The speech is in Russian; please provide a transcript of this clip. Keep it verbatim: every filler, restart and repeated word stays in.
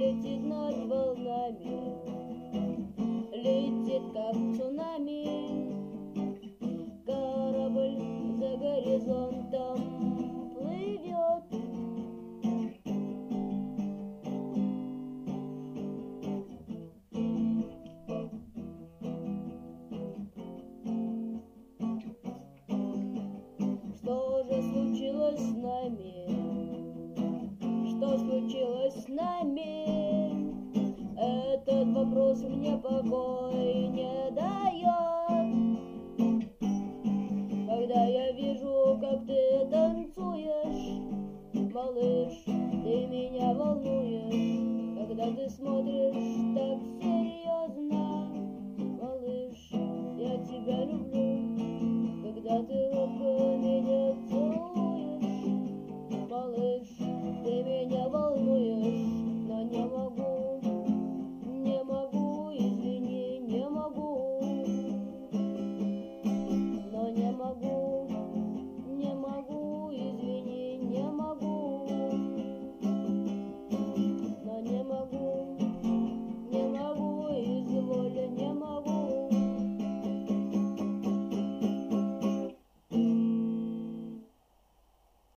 летит над волнами, летит как цунами. Корабль за горизонтом плывет. Что же случилось с нами? Что случилось с нами? Этот вопрос мне покой не дает. Когда я вижу, как ты танцуешь, малыш, ты меня волнуешь. Когда ты смотришь